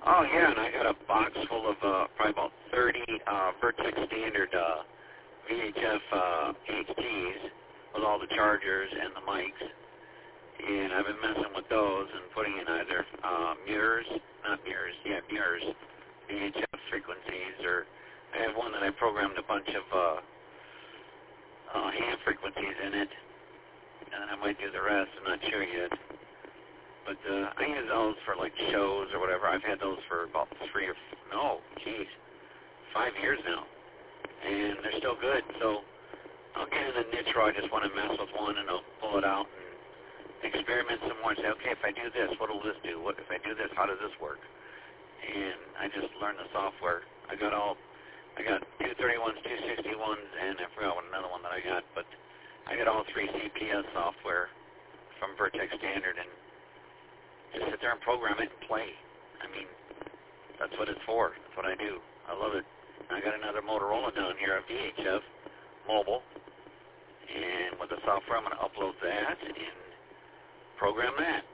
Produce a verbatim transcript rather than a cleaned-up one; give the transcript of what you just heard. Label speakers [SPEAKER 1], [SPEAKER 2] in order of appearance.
[SPEAKER 1] Oh yeah, and I got a box full of uh, probably about thirty uh, Vertex standard uh, V H F uh, H Ts with all the chargers and the mics, and I've been messing with those and putting in either uh, mirrors, not mirrors, yeah, mirrors, V H F frequencies, or I have one that I programmed a bunch of uh, uh, hand frequencies in it, and then I might do the rest. I'm not sure yet. But uh, I use those for like shows or whatever. I've had those for about three or f- no, geez, five years now, and they're still good. So I'll get in a niche where I just want to mess with one, and I'll pull it out and experiment some more. And say, okay, if I do this, what will this do? What if I do this? How does this work? And I just learned the software. I got all, I got two thirty-ones, two sixty-ones, and I forgot what another one that I got, but I got all three C P S software from Vertex Standard, and just sit there and program it and play. I mean, that's what it's for. That's what I do. I love it. I got another Motorola down here, a V H F mobile, and with the software, I'm going to upload that and program that.